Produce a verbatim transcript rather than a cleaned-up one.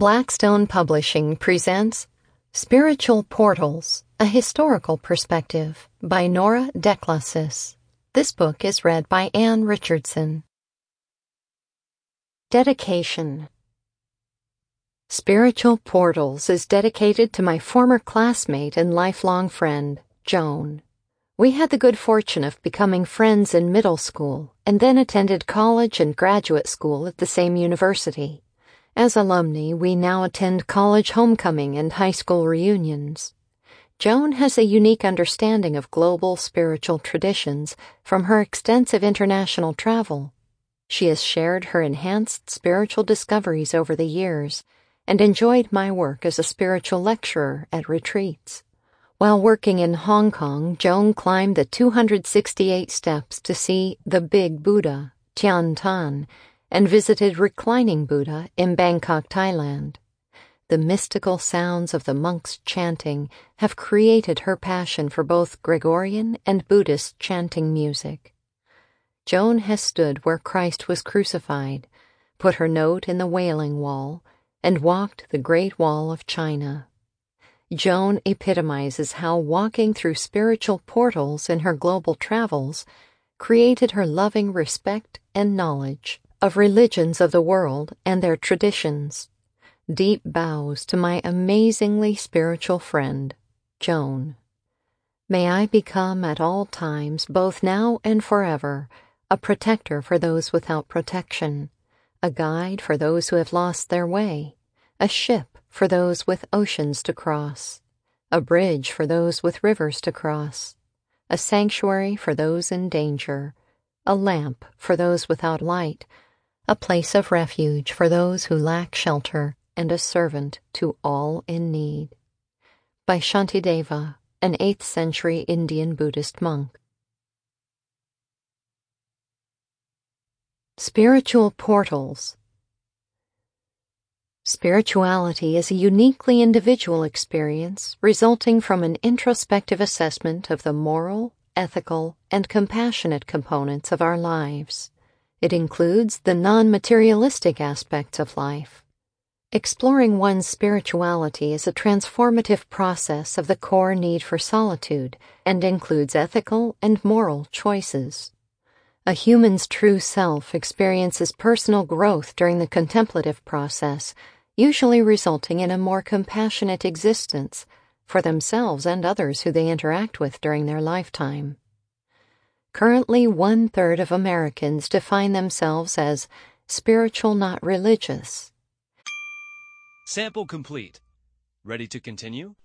Blackstone Publishing presents Spiritual Portals, A Historical Perspective by Nora Declasis. This book is read by Anne Richardson. Dedication. Spiritual Portals is dedicated to my former classmate and lifelong friend, Joan. We had the good fortune of becoming friends in middle school and then attended college and graduate school at the same university. As alumni, we now attend college homecoming and high school reunions. Joan has a unique understanding of global spiritual traditions from her extensive international travel. She has shared her enhanced spiritual discoveries over the years and enjoyed my work as a spiritual lecturer at retreats. While working in Hong Kong, Joan climbed the two hundred sixty-eight steps to see the Big Buddha, Tian Tan, and visited Reclining Buddha in Bangkok, Thailand. The mystical sounds of the monks chanting have created her passion for both Gregorian and Buddhist chanting music. Joan has stood where Christ was crucified, put her note in the Wailing Wall, and walked the Great Wall of China. Joan epitomizes how walking through spiritual portals in her global travels created her loving respect and knowledge of religions of the world and their traditions. Deep bows to my amazingly spiritual friend, Joan. May I become at all times, both now and forever, a protector for those without protection, a guide for those who have lost their way, a ship for those with oceans to cross, a bridge for those with rivers to cross, a sanctuary for those in danger, a lamp for those without light, a place of refuge for those who lack shelter, and a servant to all in need. By Shantideva, an eighth century Indian Buddhist monk. Spiritual Portals. Spirituality is a uniquely individual experience resulting from an introspective assessment of the moral, ethical, and compassionate components of our lives. It includes the non-materialistic aspects of life. Exploring one's spirituality is a transformative process of the core need for solitude and includes ethical and moral choices. A human's true self experiences personal growth during the contemplative process, usually resulting in a more compassionate existence for themselves and others who they interact with during their lifetime. Currently, one-third of Americans define themselves as spiritual, not religious. Sample complete. Ready to continue?